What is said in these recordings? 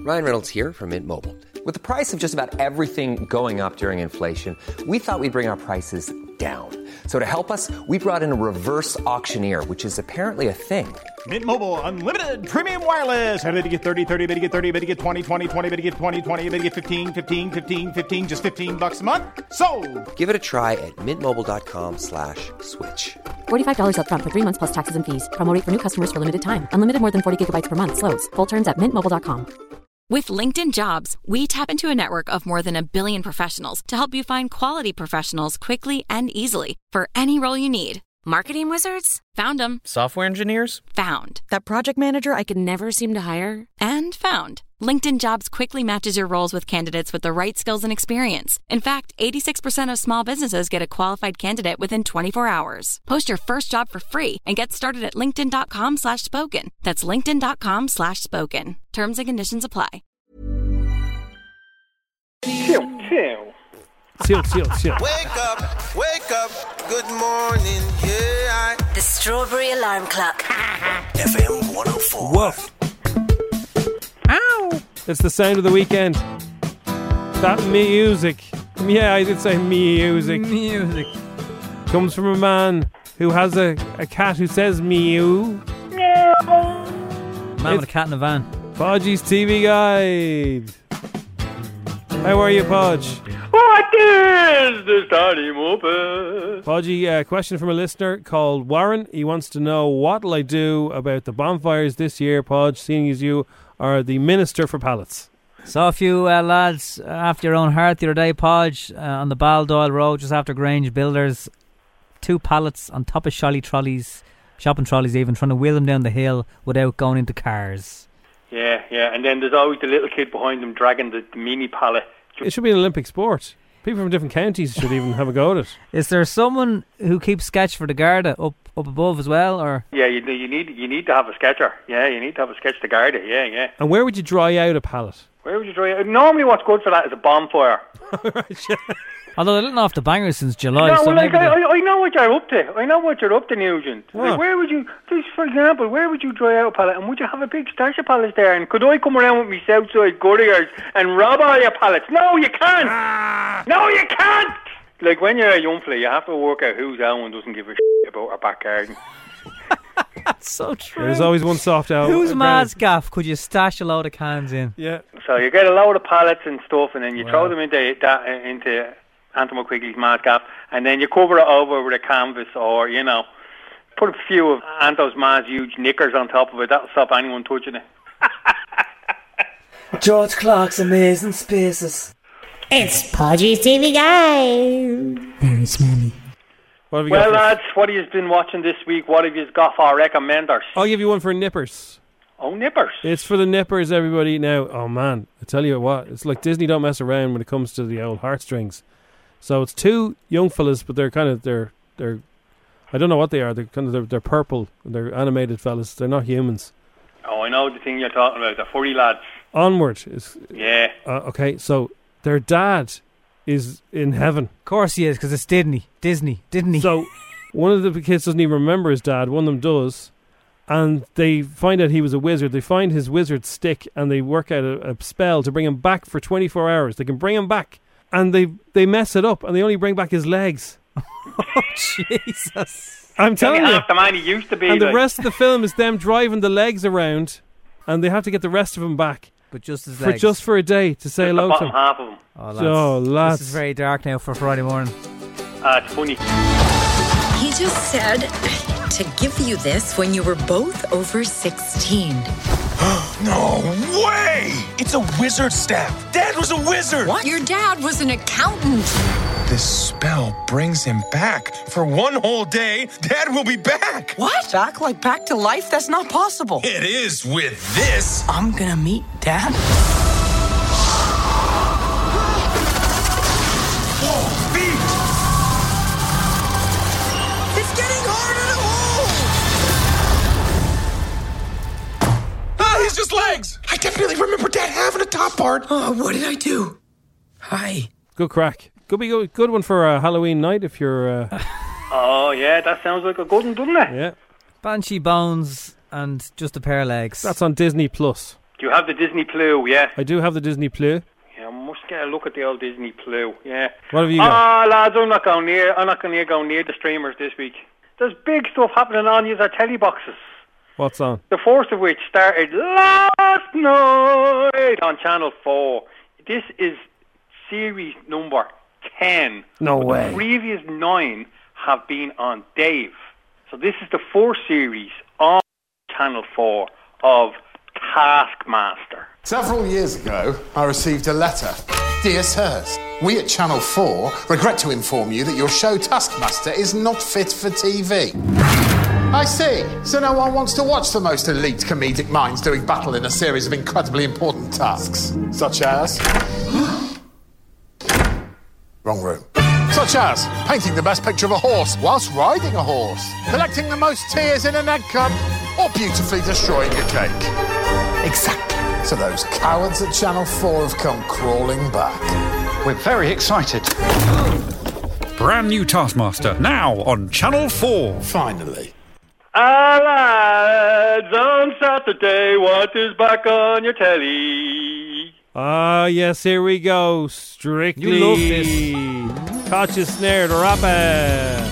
Ryan Reynolds here from Mint Mobile. With the price of just about everything going up during inflation, we thought we'd bring our prices down. So to help us, we brought in a reverse auctioneer, which is apparently a thing. Mint Mobile Unlimited Premium Wireless. How to get 30, 30, bit to get 30, bit to get 20, 20, 20, bit to get 20, 20, bit to get 15, 15, 15, 15, just $15 a month? Sold! Give it a try at mintmobile.com/switch. $45 up front for 3 months plus taxes and fees. Promo rate for new customers for limited time. Unlimited more than 40 gigabytes per month. Slows full terms at mintmobile.com. With LinkedIn Jobs, we tap into a network of more than 1 billion professionals to help you find quality professionals quickly and easily for any role you need. Marketing wizards? Found them. Software engineers? Found. That project manager I could never seem to hire? And found. LinkedIn Jobs quickly matches your roles with candidates with the right skills and experience. In fact, 86% of small businesses get a qualified candidate within 24 hours. Post your first job for free and get started at linkedin.com/spoken. That's linkedin.com/spoken. Terms and conditions apply. Wake up, good morning, yeah. The Strawberry Alarm Clock. FM 104. Woof. Ow! It's the sound of the weekend. That music. Yeah, I did say music. Music. Comes from a man who has a cat who says mew. Man with a cat in a van. Podgy's TV Guide. How are you, Podge? What is the starting Muppet? Podgy, question from a listener called Warren. He wants to know, what'll I do about the bonfires this year, Podge, seeing as you are the Minister for Pallets? Saw a few lads after your own heart the other day, Podge, on the Baldoyle Road, just after Grange Builders. 2 pallets on top of shopping trolleys even, trying to wheel them down the hill without going into cars. Yeah, and then there's always the little kid behind them dragging the mini pallet. It should be an Olympic sport. People from different counties should even have a go at it. Is there someone who keeps sketch for the Garda up above as well, or? Yeah, you need to have a sketcher. Yeah, you need to have a sketch to Garda. Yeah. And where would you dry out a pallet? Where would you dry out? Normally, what's good for that is a bonfire. Although they didn't off the bangers since July. No, so well, I know what you're up to. I know what you're up to, Nugent. Like, where would you, just for example, where would you dry out a pallet? And would you have a big stash of pallets there? And could I come around with my Southside Couriers and rob all your pallets? No, you can't. No, you can't. Like, when you're a young fella, you have to work out who's out and doesn't give a shit about our back garden. That's so true. There's always one soft out. Whose Mars gaff could you stash a load of cans in? Yeah. So you get a load of pallets and stuff, and then you throw them into Anthony McQuiggly's Mars gaff, and then you cover it over with a canvas, or, put a few of Anto's Mars huge knickers on top of it. That'll stop anyone touching it. George Clark's Amazing Spaces. It's Podgy's TV Guide. Very smelly. Well, lads, what have you been watching this week? What have you got for recommenders? I'll give you one for Nippers. Oh, Nippers. It's for the Nippers, everybody. Now, oh man, I tell you what, it's like Disney don't mess around when it comes to the old heartstrings. So it's 2 young fellas, but they're I don't know what they are. They're purple. They're animated fellas. They're not humans. Oh, I know the thing you're talking about. The furry lads. Onward. Yeah. Okay, so their dad is in heaven. Of course he is, because it's Disney. So one of the kids doesn't even remember his dad. One of them does. And they find out he was a wizard. They find his wizard stick and they work out a spell to bring him back for 24 hours. They can bring him back. And they mess it up and they only bring back his legs. Oh, Jesus. I'm telling you. Half the man he used to be. And the rest of the film is them driving the legs around and they have to get the rest of him back. But just his legs. Just for a day to say hello to him. Half of them. Oh, lads. This is very dark now for Friday morning. It's funny. He just said to give you this when you were both over 16. No way! It's a wizard staff. Dad was a wizard. What? Your dad was an accountant. This spell brings him back. For one whole day, Dad will be back. What? Back? Like back to life? That's not possible. It is with this. I'm gonna meet Dad. Whoa, feet! It's getting harder to hold! Ah, he's just legs. I definitely remember Dad having a top part. Oh, what did I do? Hi. Good crack. Could be a good one for Halloween night if you're... Oh, yeah, that sounds like a good one, doesn't it? Yeah. Banshee bones and just a pair of legs. That's on Disney Plus. Do You have the Disney Plus, yeah? I do have the Disney Plus. Yeah, I must get a look at the old Disney Plus, yeah. What have you got? Lads, I'm not going near the streamers this week. There's big stuff happening on your telly boxes. What's on? The first of which started last night on Channel 4. This is series number 10. No way. The previous 9 have been on Dave. So this is the fourth series on Channel 4 of Taskmaster. Several years ago, I received a letter. Dear Sirs, we at Channel 4 regret to inform you that your show Taskmaster is not fit for TV. I see. So no one wants to watch the most elite comedic minds doing battle in a series of incredibly important tasks. Such as... Wrong room. Such as painting the best picture of a horse whilst riding a horse, collecting the most tears in an egg cup, or beautifully destroying a cake. Exactly. So those cowards at Channel 4 have come crawling back. We're very excited. Brand new Taskmaster, now on Channel 4. Finally. Lads, on Saturday, what is back on your telly? Ah, yes, here we go. Strictly. You love this. Caught you snared, rapper.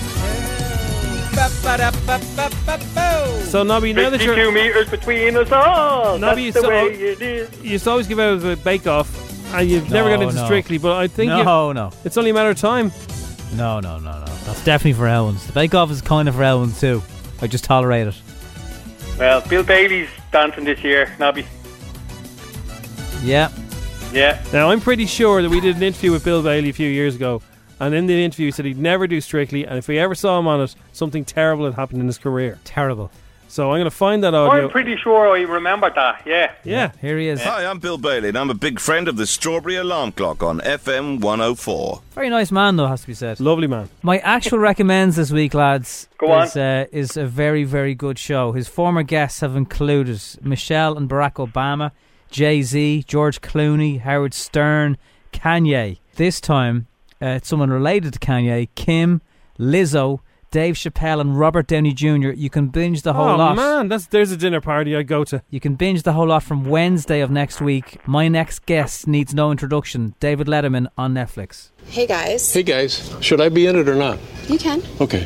So, Nobby, now that you're... 52 metres between us all. Nobby, That's the way it is. You used to always give out the Bake Off, and you've never got into Strictly, but I think No. It's only a matter of time. No. That's definitely for Elwins. The Bake Off is kind of for Elwins too. I just tolerate it. Well, Bill Bailey's dancing this year, Nobby. Yeah. Now, I'm pretty sure that we did an interview with Bill Bailey a few years ago, and in the interview he said he'd never do Strictly, and if we ever saw him on it, something terrible had happened in his career. Terrible. So I'm going to find that audio. I'm pretty sure I remembered that, Yeah. Here he is. Hi, I'm Bill Bailey, and I'm a big friend of the Strawberry Alarm Clock on FM 104. Very nice man, though, has to be said. Lovely man. My actual recommends this week, lads, Go is a very, very good show. His former guests have included Michelle and Barack Obama, Jay-Z, George Clooney, Howard Stern, Kanye. This time, it's someone related to Kanye, Kim, Lizzo, Dave Chappelle and Robert Downey Jr. You can binge the whole lot. Oh man, there's a dinner party I'd go to. You can binge the whole lot from Wednesday of next week. My next guest needs no introduction. David Letterman on Netflix. Hey guys. Hey guys, should I be in it or not? You can. Okay.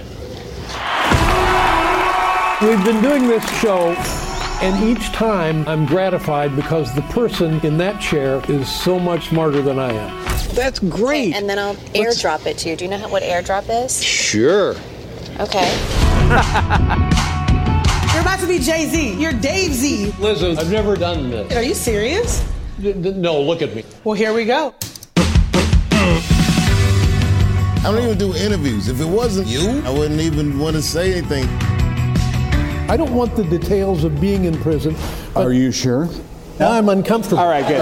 We've been doing this show, and each time I'm gratified because the person in that chair is so much smarter than I am. That's great. Okay, and then I'll airdrop it to you. Do you know what airdrop is? Sure. Okay. You're about to be Jay-Z. You're Dave Z. Listen, I've never done this. Are you serious? No, look at me. Well, here we go. I don't even do interviews. If it wasn't you, I wouldn't even want to say anything. I don't want the details of being in prison. Are you sure? Now I'm uncomfortable. All right, good.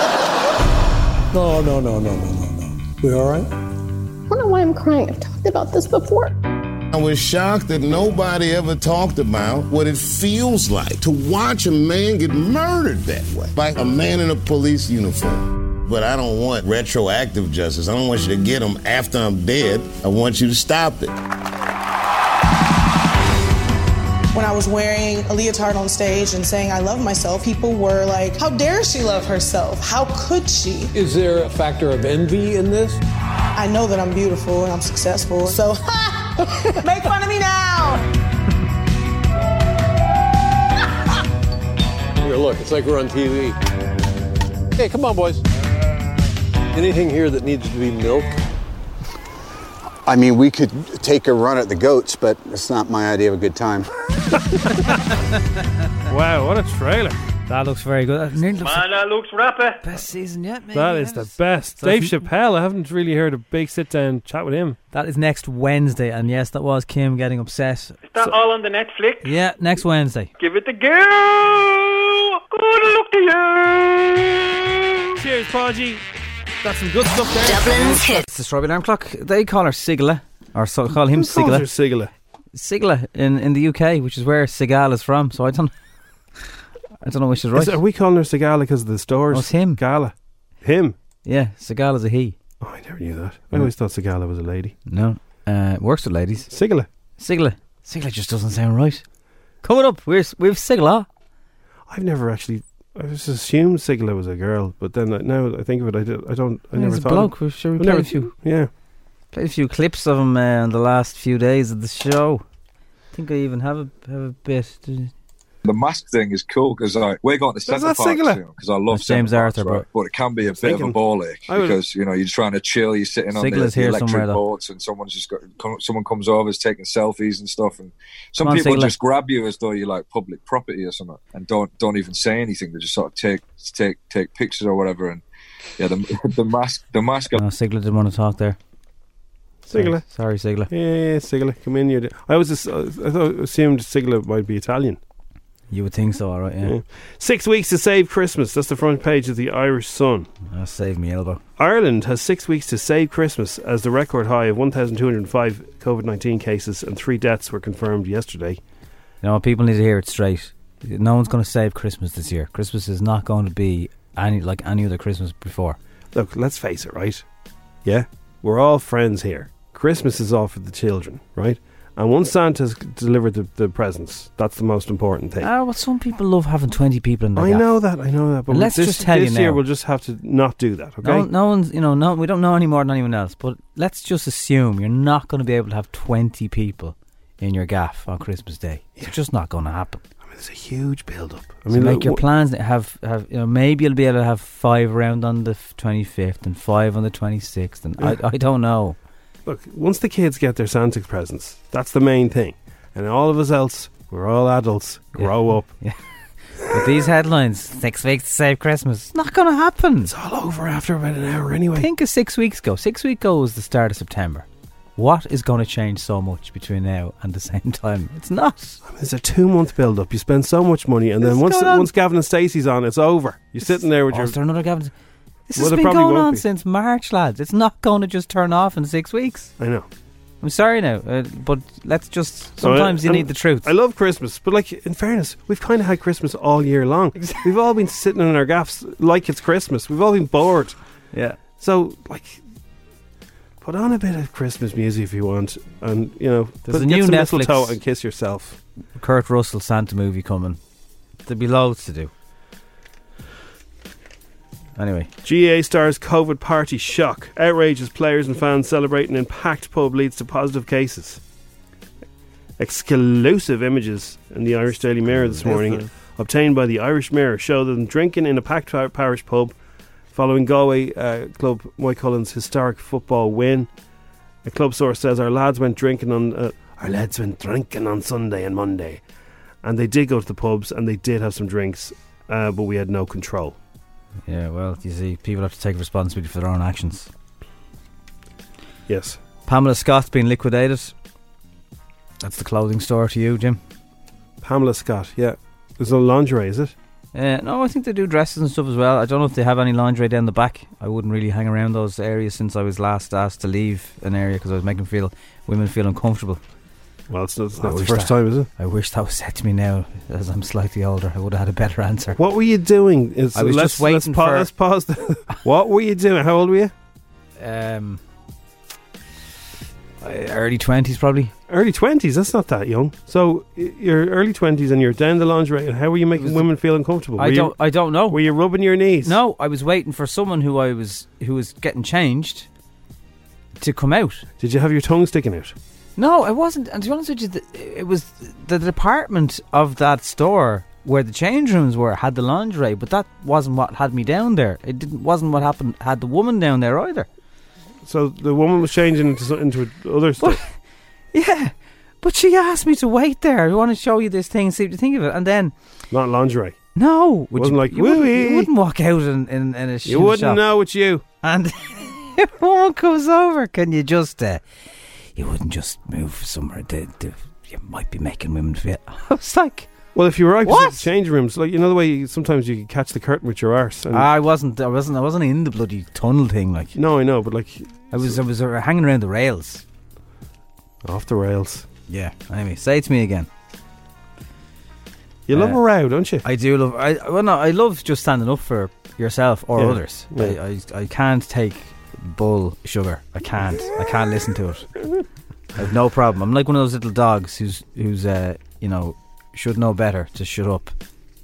No. We all right? I don't know why I'm crying. I've talked about this before. I was shocked that nobody ever talked about what it feels like to watch a man get murdered that way by a man in a police uniform. But I don't want retroactive justice. I don't want you to get him after I'm dead. I want you to stop it. When I was wearing a leotard on stage and saying I love myself, people were like, how dare she love herself? How could she? Is there a factor of envy in this? I know that I'm beautiful and I'm successful, so make fun of me now! Here, look, it's like we're on TV. Hey, come on, boys. Anything here that needs to be milked? I mean, we could take a run at the goats, but it's not my idea of a good time. Wow, what a trailer. That looks very good. That looks rapper. Best season yet, maybe. That is the best. So Dave Chappelle, I haven't really heard a big sit-down chat with him. That is next Wednesday, and yes, that was Kim getting upset. Is that all on the Netflix? Yeah, next Wednesday. Give it the go! Good luck to you! Cheers, Podgy. That's some good stuff there. Dublin's hit. It's the Strawberry Alarm Clock. They call her Sigala, or call him Sigala. Sigala. Sigala in the UK, which is where Seagal is from. So I don't know which is right. Are we calling her Segala because of the stores? Oh, it's him. Gala. Him? Yeah, Seagal is a he. Oh, I never knew that. I always thought Segala was a lady. No. Works with ladies. Sigala. Sigala just doesn't sound right. Coming up, we've Sigala. I've never actually I just assumed Sigla was a girl, but then now I think of it, I never He's thought. a bloke. We've played a few. Yeah, played a few clips of him in the last few days of the show. I think I even have a bit. The mask thing is cool because we're going to Centre Park soon because I love James Arthur, right? But it can be a bit of a ball ache because you're trying to chill, you're sitting on the electric boats, and someone comes over, is taking selfies and stuff, and some people just grab you as though you're like public property or something, and don't even say anything. They just sort of take pictures or whatever, and the mask. No, Sigla didn't want to talk there. Sigla, sorry, Sigla. Yeah, Sigla, come in here. I assumed Sigla might be Italian. You would think so, all right, yeah. 6 weeks to save Christmas. That's the front page of the Irish Sun. Save me elbow. Ireland has 6 weeks to save Christmas as the record high of 1,205 COVID-19 cases and 3 deaths were confirmed yesterday. People need to hear it straight. No one's going to save Christmas this year. Christmas is not going to be like any other Christmas before. Look, let's face it, right? Yeah? We're all friends here. Christmas is all for the children, right? And once Santa's delivered the presents, that's the most important thing. Well, some people love having 20 people in the I know that. But let's just tell you now. This year we'll just have to not do that, okay? No one's, we don't know any more than anyone else, but let's just assume you're not going to be able to have 20 people in your gaff on Christmas Day. It's just not going to happen. I mean, there's a huge build-up. Make your plans. Have maybe you'll be able to have 5 around on the 25th and 5 on the 26th, and I don't know. Look, once the kids get their Santa presents, that's the main thing. And all of us else, we're all adults, grow up. Yeah. But these headlines, 6 weeks to save Christmas, it's not going to happen. It's all over after about an hour anyway. Think of 6 weeks ago. 6 weeks ago was the start of September. What is going to change so much between now and the same time? It's not. It's a 2-month build-up. You spend so much money, and then once Gavin and Stacey's on, it's over. You're sitting there with your... Is there another Gavin? This has been going on since March, lads. It's not going to just turn off in 6 weeks. I know. I'm sorry now, but let's just... Sometimes you need the truth. I love Christmas, but in fairness, we've kind of had Christmas all year long. We've all been sitting in our gaffs like it's Christmas. We've all been bored. Yeah. So, put on a bit of Christmas music if you want, and, there's a new some Netflix mistletoe and kiss yourself. Kurt Russell Santa movie coming. There'll be loads to do. Anyway, GAA stars COVID party shock. Outrage as players and fans celebrating in packed pub leads to positive cases. Exclusive images in the Irish Daily Mirror this morning, obtained by the Irish Mirror, show them drinking in a packed parish pub following Galway club Mike Cullen's historic football win. A club source says our lads went drinking on Sunday and Monday, and they did go to the pubs and they did have some drinks, but we had no control. Yeah, well, you see, people have to take responsibility for their own actions. Yes. Pamela Scott's been liquidated. That's the clothing store to you, Jim. Pamela Scott, yeah. There's no lingerie, is it? No, I think they do dresses and stuff as well. I don't know if they have any lingerie down the back. I wouldn't really hang around those areas since I was last asked to leave an area because I was making women feel uncomfortable. Well, it's not the first time, is it? I wish that was said to me now, as I'm slightly older. I would have had a better answer. What were you doing? I was just waiting for... Let's pause. What were you doing? How old were you? Early 20s, probably. Early 20s? That's not that young. So, you're early 20s and you're down the lingerie, and how were you making women feel uncomfortable? I don't know. Were you rubbing your knees? No, I was waiting for someone who was getting changed to come out. Did you have your tongue sticking out? No, I wasn't. And to be honest with you, it was the department of that store where the change rooms were had the lingerie, but that wasn't what had me down there. Wasn't what had the woman down there either. So the woman was changing into other stuff. Yeah, but she asked me to wait there. I want to show you this thing and see what you think of it. And then not lingerie. No, it wasn't like you wouldn't walk out in a shop. You wouldn't know it's you. And if a woman comes over, can you just? You wouldn't just move somewhere. You might be making women feel. I was like, well, if you were right, change rooms, like the way sometimes you can catch the curtain with your arse. I wasn't in the bloody tunnel thing. Like, no, I know, but I was hanging around the rails. Off the rails. Yeah. Anyway, say it to me again. You love a row, don't you? I do love. I love just standing up for yourself or others. Yeah. I can't take bull sugar. I can't listen to it. I have no problem. I'm like one of those little dogs who's should know better to shut up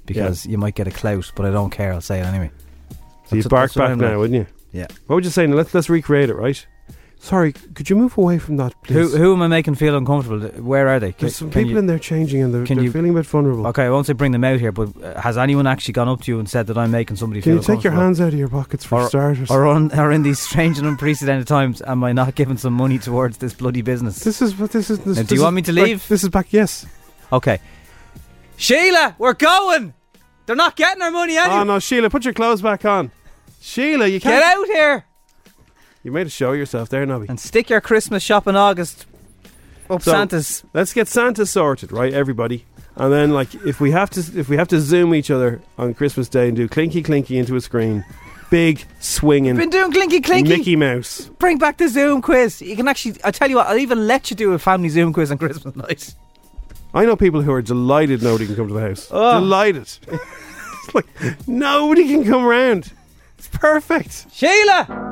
because you might get a clout, but I don't care. I'll say it anyway. So you bark back now, wouldn't you? Yeah. What would you say? Now, let's recreate it, right? Sorry, could you move away from that, please? Who am I making feel uncomfortable? Where are they? There's some people in there changing and they're feeling a bit vulnerable. Okay, I won't say bring them out here, but has anyone actually gone up to you and said that I'm making somebody feel uncomfortable? Can you take your hands out of your pockets for starters? Or in these strange and unprecedented times, am I not giving some money towards this bloody business? This is. Now, do you want me to leave? This is back, yes. Okay. Sheila, we're going! They're not getting our money anyway. Oh no, Sheila, put your clothes back on. Sheila, you can't... Get out here! You made a show of yourself there, Nobby. And stick your Christmas shop in August up Santa's. Let's get Santa sorted, right, everybody? And then, like, if we have to Zoom each other on Christmas Day and do clinky clinky into a screen, big swinging. Been doing clinky clinky. Mickey Mouse. Bring back the Zoom quiz. You can actually. I tell you what. I'll even let you do a family Zoom quiz on Christmas night. I know people who are delighted nobody can come to the house. Oh. Delighted. It's like nobody can come round. It's perfect. Sheila.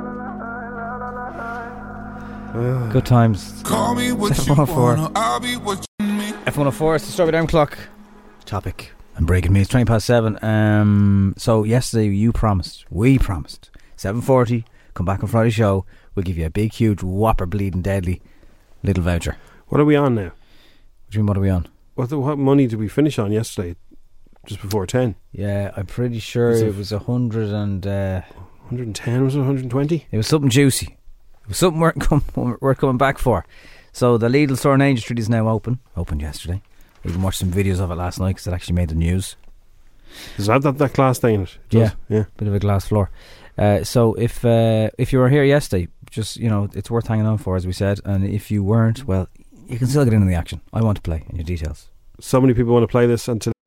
Good times. Call me what you wanna, I'll be what you need. F104, it's the Strawberry Alarm Clock topic. And breaking me, it's 7:20. So yesterday we promised 7:40, come back on Friday show, we'll give you a big huge whopper bleeding deadly little voucher. What are we on now? What do you mean, what are we on? What money did we finish on yesterday? Just before 10? Yeah, I'm pretty sure it was 100 and 110, was it 120? It was something juicy. It was something worth coming back for. So the Lidl store in Angel Street is now opened yesterday. We even watched some videos of it last night because it actually made the news. Does it have that glass thing in it? Yeah, bit of a glass floor. So if you were here yesterday, just, it's worth hanging on for, as we said. And if you weren't, well, you can still get in the action. I want to play in your details. So many people want to play this until...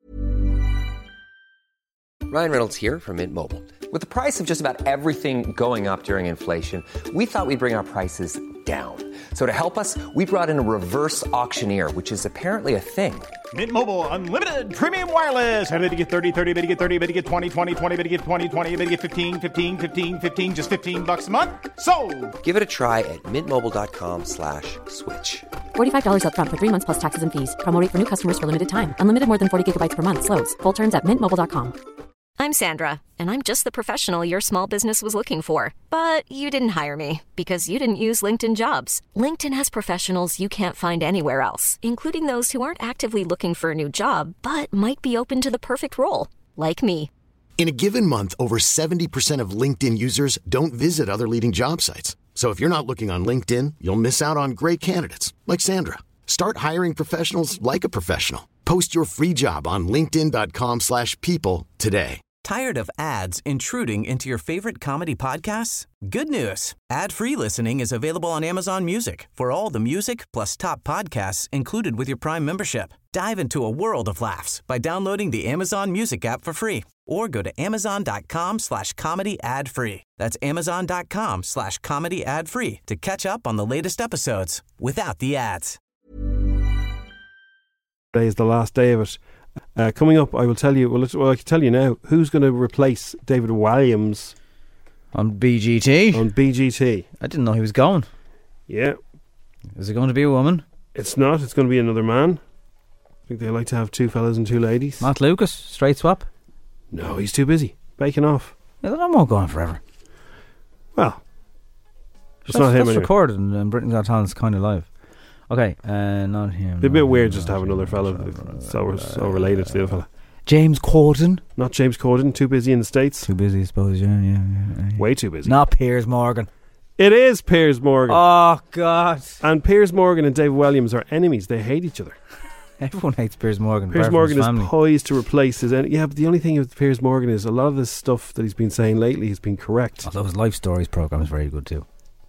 Ryan Reynolds here from Mint Mobile. With the price of just about everything going up during inflation, we thought we'd bring our prices down. So to help us, we brought in a reverse auctioneer, which is apparently a thing. Mint Mobile Unlimited Premium Wireless. How to get 30, 30, bit to get 30, bit to get 20, 20, 20, bit to get 20, 20, bit to get 15, 15, 15, 15, just $15 a month? Sold! Give it a try at mintmobile.com/switch. $45 up front for 3 months plus taxes and fees. Promo rate for new customers for limited time. Unlimited more than 40 gigabytes per month. Slows full terms at mintmobile.com. I'm Sandra, and I'm just the professional your small business was looking for. But you didn't hire me because you didn't use LinkedIn Jobs. LinkedIn has professionals you can't find anywhere else, including those who aren't actively looking for a new job, but might be open to the perfect role, like me. In a given month, over 70% of LinkedIn users don't visit other leading job sites. So if you're not looking on LinkedIn, you'll miss out on great candidates, like Sandra. Start hiring professionals like a professional. Post your free job on linkedin.com/people today. Tired of ads intruding into your favorite comedy podcasts? Good news. Ad-free listening is available on Amazon Music for all the music plus top podcasts included with your Prime membership. Dive into a world of laughs by downloading the Amazon Music app for free or go to amazon.com/comedy ad-free. That's amazon.com/comedy ad-free to catch up on the latest episodes without the ads. Today is the last day of it. Coming up, I will tell you. Well, I can tell you now who's going to replace David Walliams on BGT. On BGT, I didn't know he was going. Yeah, is it going to be a woman? It's not. It's going to be another man. I think they like to have two fellas and two ladies. Matt Lucas, straight swap. No, he's too busy baking off. Yeah, that won't go on forever. Well, it's not him. That's anyway. Recorded and Britain's Got Talent's kind of live. Okay, not him. It'd be a bit weird just to have another fella so related to the other fella. James Corden. Not James Corden, too busy in the States. Too busy, I suppose, yeah. Way too busy. Not Piers Morgan. It is Piers Morgan. Oh, God. And Piers Morgan and David Walliams are enemies. They hate each other. Everyone hates Piers Morgan. Piers Morgan is poised to replace his... Yeah, but the only thing with Piers Morgan is a lot of this stuff that he's been saying lately has been correct. Although his Life Stories programme is very good too.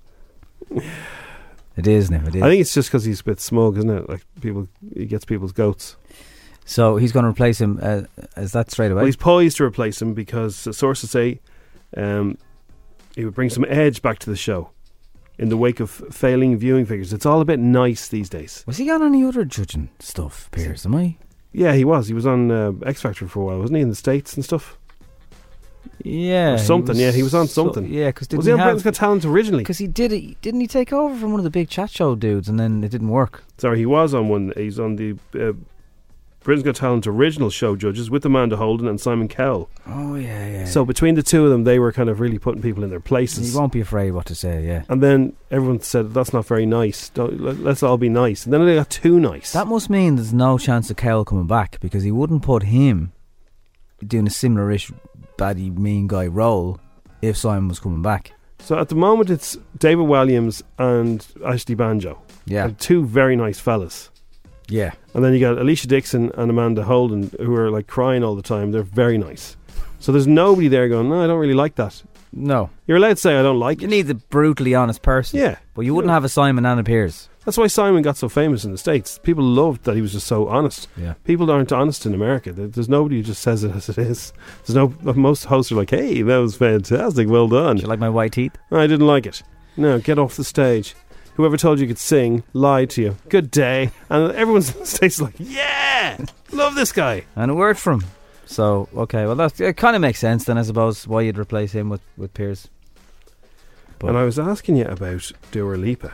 It is now. It is. I think it's just because he's a bit smug, isn't it? Like he gets people's goats. So he's going to replace him. Is that straight away? Well, he's poised to replace him because sources say he would bring some edge back to the show in the wake of failing viewing figures. It's all a bit nice these days. Was he on any other judging stuff, Piers? Am I? Yeah, he was. He was on X Factor for a while, wasn't he? In the States and stuff. Yeah, or something. He was on something. Because was he on Britain's Got Talent originally? Because he did it. Didn't he take over from one of the big chat show dudes, and then it didn't work? Sorry, he was on one. He's on the Britain's Got Talent original show judges with Amanda Holden and Simon Cowell. Oh, yeah. So between the two of them, they were kind of really putting people in their places. You won't be afraid what to say, yeah. And then everyone said, that's not very nice. Let's all be nice. And then they got too nice. That must mean there's no chance of Cowell coming back, because he wouldn't put him doing a similar-ish baddie mean guy role if Simon was coming back. So at the moment, it's David Walliams and Ashley Banjo. Yeah. And two very nice fellas. Yeah. And then you got Alicia Dixon and Amanda Holden, who are like crying all the time. They're very nice. So there's nobody there going, no, I don't really like that. No. You're allowed to say I don't like it. You need the brutally honest person. Yeah. But you wouldn't have a Simon and a Piers. That's why Simon got so famous in the States. People loved that he was just so honest. Yeah. People aren't honest in America. There's nobody who just says it as it is. Most hosts are like, hey, that was fantastic, well done. Do you like my white teeth? I didn't like it. No, get off the stage. Whoever told you could sing lied to you. Good day. And everyone's in the States like, yeah, love this guy. And a word from him. So, okay, well, it kind of makes sense then, I suppose, why you'd replace him with Piers. And I was asking you about Dua Lipa.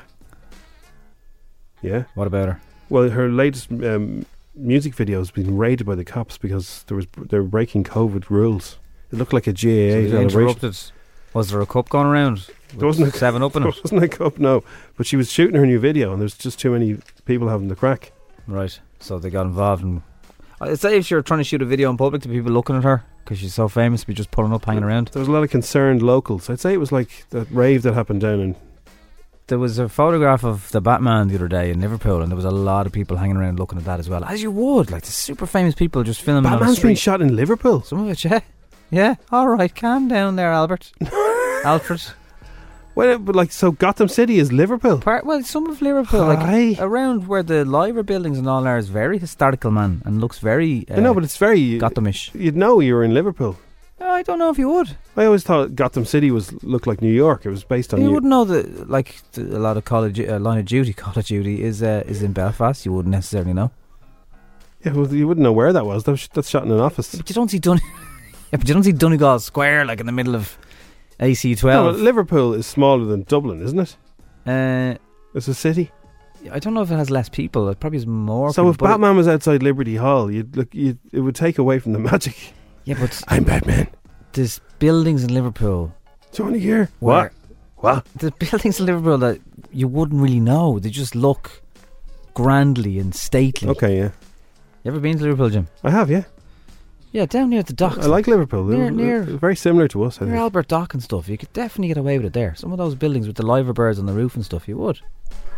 Yeah? What about her? Well, her latest music video has been raided by the cops because they were breaking COVID rules. It looked like a GAA celebration. Interrupted. Was there a cup going around? There wasn't a 7-Up in it? There wasn't a cup, no. But she was shooting her new video and there's just too many people having the crack. Right. So they got involved in... I'd say if you're trying to shoot a video in public to people looking at her, because she's so famous, be just pulling up, hanging around. There was a lot of concerned locals. I'd say it was like that rave that happened down in... There was a photograph of the Batman the other day in Liverpool, and there was a lot of people hanging around looking at that as well. As you would, like the super famous people just filming. Batman's been shot in Liverpool. Some of it, yeah. Yeah, alright, calm down there, Albert. Alfred. Well, but like, so Gotham City is Liverpool? Well, some of Liverpool, like around where the Liver buildings and all are, is very historical, man, and looks very I know, but it's very Gothamish. You'd know you were in Liverpool. I don't know if you would. I always thought Gotham City looked like New York. It was based on... You wouldn't know that, like, a lot of Line of Duty, Call of Duty is in Belfast. You wouldn't necessarily know. Yeah, well, you wouldn't know where that was. That's shot in an office. Yeah, but you don't see but you don't see Donegal Square, like, in the middle of AC12. No, Liverpool is smaller than Dublin, isn't it? It's a city. I don't know if it has less people. It probably has more so people. If Batman was outside Liberty Hall, it would take away from the magic. Yeah, but... I'm Batman. There's buildings in Liverpool. Johnny here. What? What? There's buildings in Liverpool that you wouldn't really know. They just look grandly and stately. Okay, yeah. You ever been to Liverpool, Jim? I have, yeah. Yeah, down near the docks. I like Liverpool. Near very similar to us, I think. Near Albert Dock and stuff. You could definitely get away with it there. Some of those buildings with the liver birds on the roof and stuff, you would.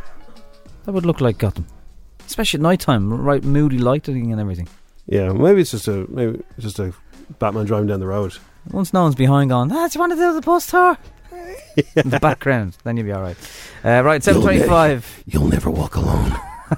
That would look like Gotham. Especially at night time, right? Moody lighting and everything. Yeah, maybe it's just a Batman driving down the road. Once no one's behind going, do you want to do the bus tour? In the background, then you'll be alright. Right, 7:25. You'll never walk alone.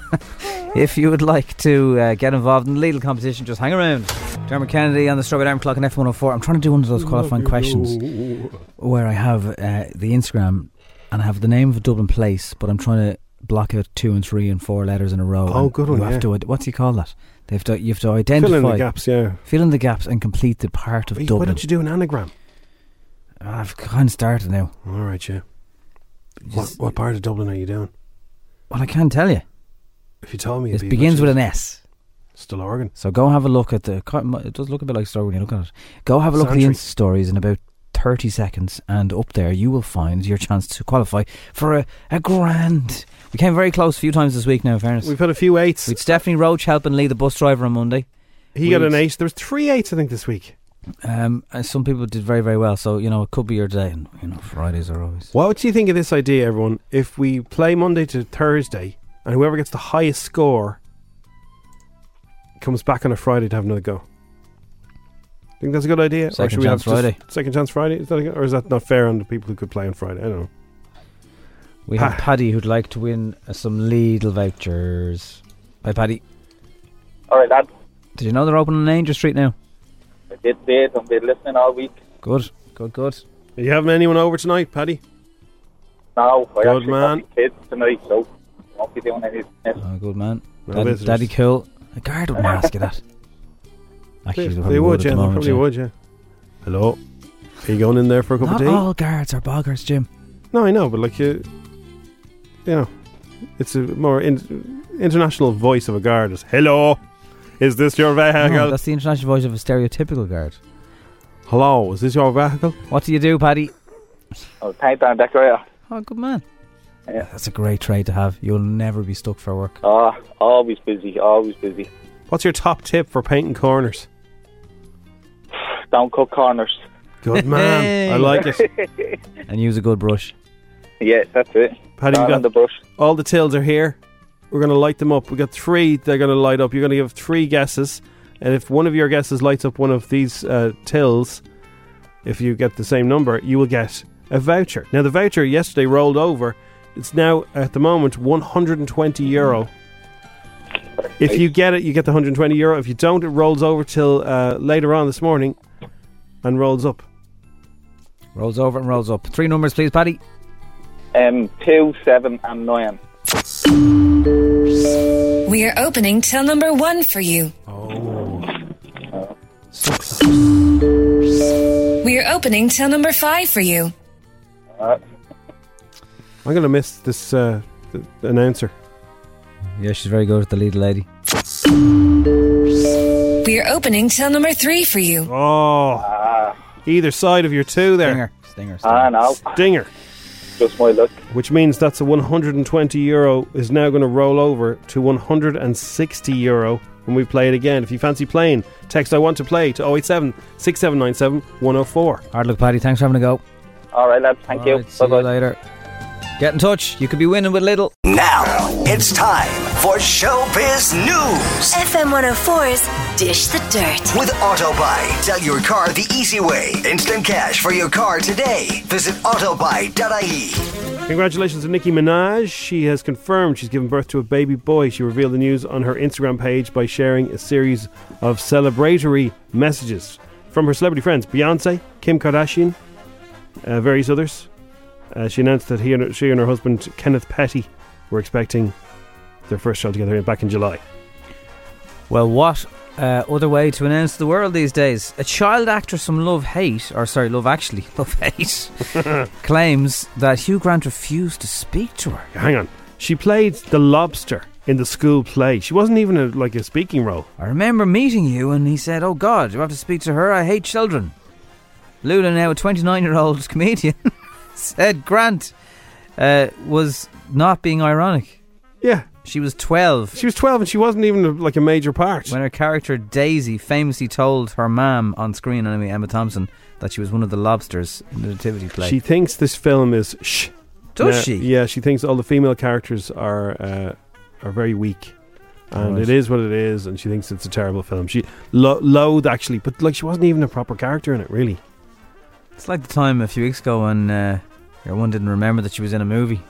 If you would like to get involved in the legal competition, just hang around. Dermot Kennedy on the Strawberry Alarm Clock on F104. I'm trying to do one of those qualifying questions where I have the Instagram and I have the name of a Dublin place, but I'm trying to block out 2 and 3 and 4 letters in a row. Oh, good one. You have to, what's he call that? You have to identify. Fill in the gaps, yeah. Fill in the gaps and complete the part of Dublin. Why don't you do an anagram? I've kind of started now. All right, yeah. What part of Dublin are you doing? Well, I can't tell you. If you told me, it begins with an S. Stillorgan. So go have a look at it does look a bit like Story when you look at it. Go have a look at the Insta stories in about 30 seconds, and up there you will find your chance to qualify for a grand. We came very close a few times this week now, in fairness. We've had a few 8s. With Stephanie Roach helping Lee, the bus driver, on Monday. He got an 8. There was 3 8s, I think, this week. And some people did very, very well. So, it could be your day. And, Fridays are always... What do you think of this idea, everyone? If we play Monday to Thursday, and whoever gets the highest score comes back on a Friday to have another go. Think that's a good idea? Second Chance Friday. Second Chance Friday? Or is that not fair on the people who could play on Friday? I don't know. We have Paddy who'd like to win some Lidl vouchers. Hi, Paddy. Alright, lad. Did you know they're opening on Angel Street now? I did. I've been listening all week. Good. Are you having anyone over tonight, Paddy? No, I good actually man. got the kids tonight, so I won't be doing anything. Oh, good man. No Daddy cool. A guard wouldn't ask you that. Actually, they would, yeah. They probably would, yeah. Hello. Are you going in there for a cup of tea? Not all guards are boggers, Jim. No, I know, but like you know, it's a more international voice of a guard is hello. Is this your vehicle? No, that's the international voice of a stereotypical guard. Hello, is this your vehicle? What do you do, Paddy? Oh, paint and decorator. Oh, good man. Yeah. That's a great trade to have. You'll never be stuck for work. Oh, always busy, always busy. What's your top tip for painting corners? Don't cut corners. Good man. Hey. I like it. And use a good brush. Yeah, that's it. Paddy, Not on the brush. all the tills are here. We're going to light them up. We got 3 they're going to light up. You're going to give 3 guesses. And if one of your guesses lights up one of these tills, if you get the same number, you will get a voucher. Now, the voucher yesterday rolled over. It's now, at the moment, €120. If you get it, you get the €120. If you don't, it rolls over till later on this morning and rolls up. Rolls over and rolls up. 3 numbers, please, Paddy. 2, 7 and 9. We are opening till number 1 for you. We are opening till number 5 for you. I'm going to miss this the announcer. Yeah, she's very good at the lead lady. We are opening till number 3 for you. Oh, either side of your 2 there. Stinger. No. Stinger. Just my luck. Which means that's a €120 is now going to roll over to €160 when we play it again. If you fancy playing, text I want to play to 087 6797 104. Hard luck, Paddy. Thanks for having a go. Alright, lads. Thank you. See you later. Get in touch. You could be winning with little. Now it's time for Showbiz News. FM 104's Dish the Dirt. With Autobuy. Sell your car the easy way. Instant cash for your car today. Visit autobuy.ie. Congratulations to Nicki Minaj. She has confirmed she's given birth to a baby boy. She revealed the news on her Instagram page by sharing a series of celebratory messages from her celebrity friends Beyonce, Kim Kardashian, various others. She announced that she and her husband Kenneth Petty were expecting their first child together back in July. Well, what other way to announce the world these days? A child actress from Love Hate claims that Hugh Grant refused to speak to her. Hang on. She played the lobster in the school play. She wasn't even a speaking role. I remember meeting you and he said, "Oh God, you have to speak to her. I hate children." Lula, now a 29-year-old comedian, said Grant was not being ironic. Yeah. She was 12. She was 12 and she wasn't even a major part. When her character Daisy famously told her mum on screen, anyway, Emma Thompson, that she was one of the lobsters in the nativity play. She thinks this film is shh. Does she? Yeah, she thinks all the female characters are very weak. And Right. it is what it is, and she thinks it's a terrible film. She loathed actually, but she wasn't even a proper character in it, really. It's like the time a few weeks ago when your one didn't remember that she was in a movie.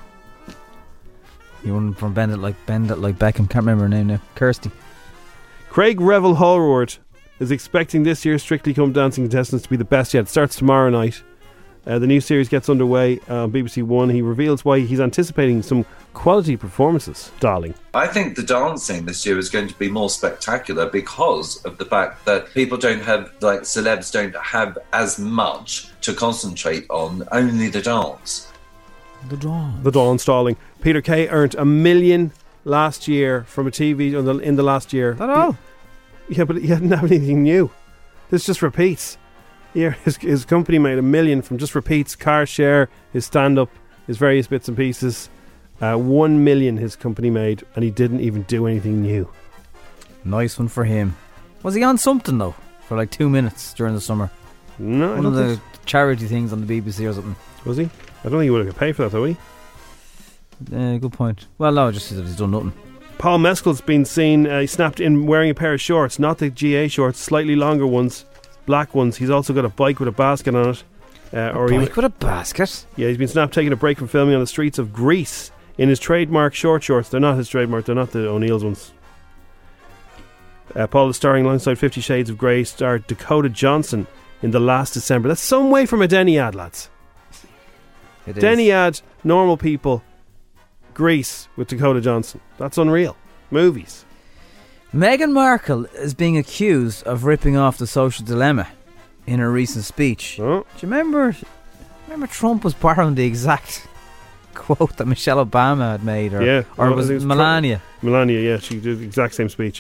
You one from Bend It Like Beckham, can't remember her name now. Kirsty. Craig Revel Horwood is expecting this year's Strictly Come Dancing contestants to be the best yet. It starts tomorrow night. The new series gets underway on BBC One. He reveals why he's anticipating some quality performances, darling. I think the dancing this year is going to be more spectacular because of the fact that people don't have, celebs don't have as much to concentrate on, only the dance. The dance, darling. Peter Kay earned $1 million last year from a TV in the last year. That all? Yeah, but he hadn't have anything new. This just repeats. Yeah, his company made $1 million from just repeats, car share, his stand-up, his various bits and pieces. $1 million his company made, and he didn't even do anything new. Nice one for him. Was he on something though for 2 minutes during the summer? No, one of the charity things on the BBC or something. Was he? I don't think he would have got paid for that, though, would he? Good point. Well, no, just that he's done nothing. Paul Mescal's been seen. He snapped in wearing a pair of shorts, not the GA shorts, slightly longer ones. Black ones. He's also got a bike with a basket on it. Bike with a basket? Yeah, he's been snapped taking a break from filming on the streets of Greece in his trademark short shorts. They're not his trademark, they're not the O'Neill's ones. Paul is starring alongside 50 Shades of Grey star Dakota Johnson in The Last December. That's some way from a Denny ad, lads. It is. Denny ad, normal people, Greece with Dakota Johnson. That's unreal. Movies. Meghan Markle is being accused of ripping off The Social Dilemma in her recent speech. Oh. Do you remember Trump was borrowing the exact quote that Michelle Obama had made? Or was it Melania? Melania, yeah. She did the exact same speech, yeah.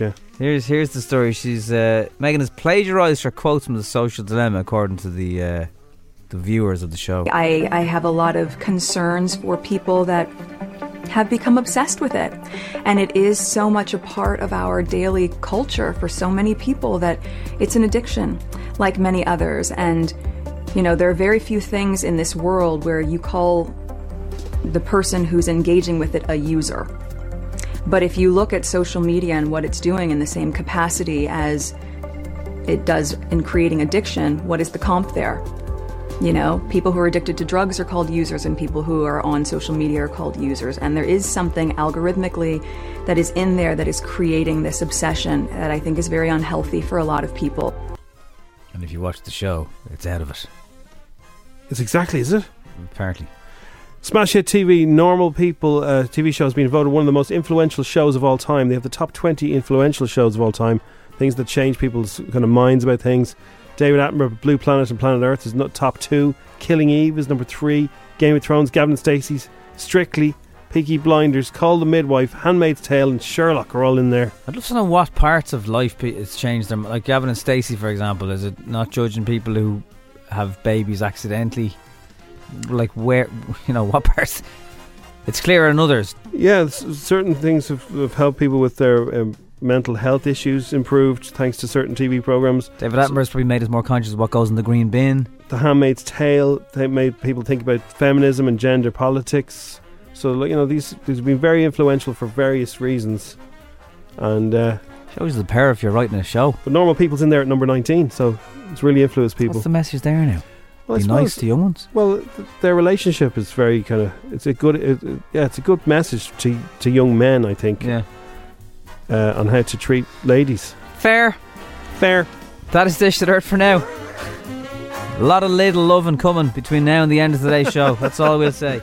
Here's the story. She's Megan has plagiarised her quotes from The Social Dilemma, according to the viewers of the show. I have a lot of concerns for people that have become obsessed with it. And it is so much a part of our daily culture for so many people that it's an addiction, like many others. And, there are very few things in this world where you call the person who's engaging with it a user. But if you look at social media and what it's doing in the same capacity as it does in creating addiction, what is the comp there? People who are addicted to drugs are called users, and people who are on social media are called users. And there is something algorithmically that is in there that is creating this obsession that I think is very unhealthy for a lot of people. And if you watch the show, it's out of it. It's exactly, is it? Apparently. Smash Hit TV, Normal People TV show has been voted one of the most influential shows of all time. They have the top 20 influential shows of all time. Things that change people's kind of minds about things. David Attenborough, Blue Planet and Planet Earth is top 2. Killing Eve is number 3. Game of Thrones, Gavin and Stacey's, Strictly, Peaky Blinders, Call the Midwife, Handmaid's Tale and Sherlock are all in there. I'd love to know what parts of life it's changed them. Like Gavin and Stacey, for example. Is it not judging people who have babies accidentally? Like where, what parts? It's clearer in others. Yeah, certain things have helped people with their mental health issues improved thanks to certain TV programmes. David Attenborough's probably made us more conscious of what goes in the green bin. The Handmaid's Tale, they made people think about feminism and gender politics. So, these have been very influential for various reasons. And shows the power if you're writing a show. But Normal People's in there at number 19, so it's really influenced people. What's the message there now? Well, be nice to young ones. Well, their relationship is very kind of. It's a good message to young men, I think. Yeah. On how to treat ladies. Fair. That is Dish the Dirt for now. A lot of little loving coming between now and the end of today's show. That's all we'll say.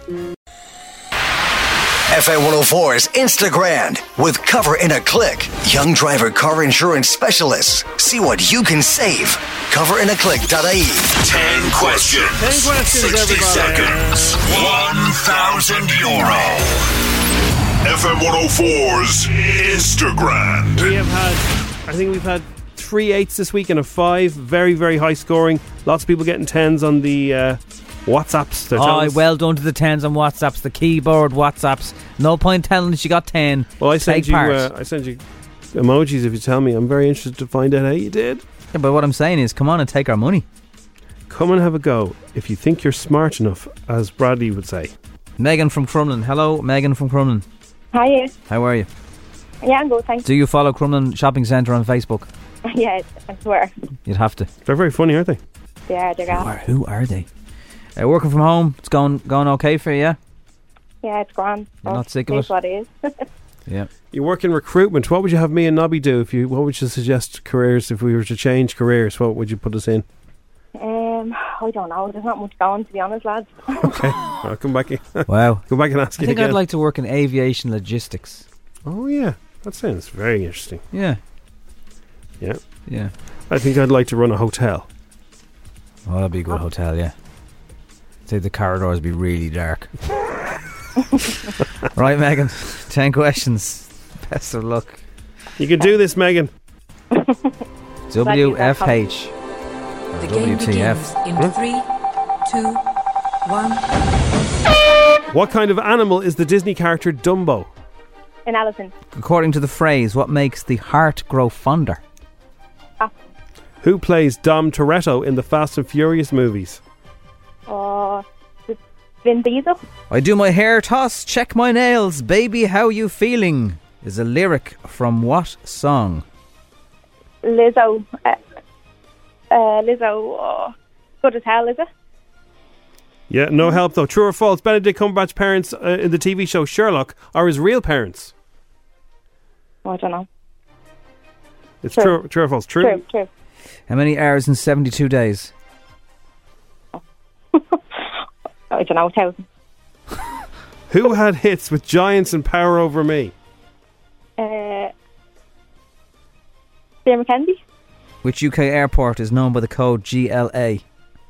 FM 104's Instagram with Cover in a Click. Young driver car insurance specialists. See what you can save. Coverinaclick.ie. 10 questions. 60 seconds. €1,000. FM 104's Instagram. We've had 3 8s this week and a 5. Very, very high scoring. Lots of people getting 10s on the WhatsApps. Well done to the 10s on WhatsApps, the keyboard WhatsApps. No point telling us you got 10. Well, I send you emojis if you tell me. I'm very interested to find out how you did. Yeah, but what I'm saying is, come on and take our money. Come and have a go if you think you're smart enough, as Bradley would say. Megan from Crumlin. Hello, Megan from Crumlin. Hiya. How are you? Yeah, I'm good, thanks. Do you follow Crumlin Shopping Centre on Facebook? Yeah, I swear. You'd have to. They're very funny, aren't they? Yeah, they're good. Who are they? Working from home, it's going okay for you, yeah? Yeah, it's grand. You're not sick of it? What it is. Yeah. You work in recruitment. What would you have me and Nobby do? What would you suggest careers if we were to change careers? What would you put us in? I don't know. There's not much going, to be honest, lads. Okay, I'll come back. Wow. Go back and ask you again. I think I'd like to work in aviation logistics. Oh yeah, that sounds very interesting. Yeah. I think I'd like to run a hotel. Oh, that'd be a good hotel, yeah. I'd say the corridors would be really dark. Right, Megan, 10 questions. Best of luck. You can do this, Megan. WFH. The game begins in 3, 2, 1. What kind of animal is the Disney character Dumbo? An elephant. According to the phrase, what makes the heart grow fonder? Who plays Dom Toretto in the Fast and Furious movies? Vin Diesel. I do my hair toss, check my nails, baby how you feeling? Is a lyric from what song? Lizzo. Lizzo. Good as hell, is it? Yeah, no help though. True or false? Benedict Cumberbatch's parents in the TV show Sherlock are his real parents. I don't know. It's true or false? True. How many hours in 72 days? I don't know, 1,000. Who had hits with Giants and Power Over Me? Sarah McKenzie. Which UK airport is known by the code GLA?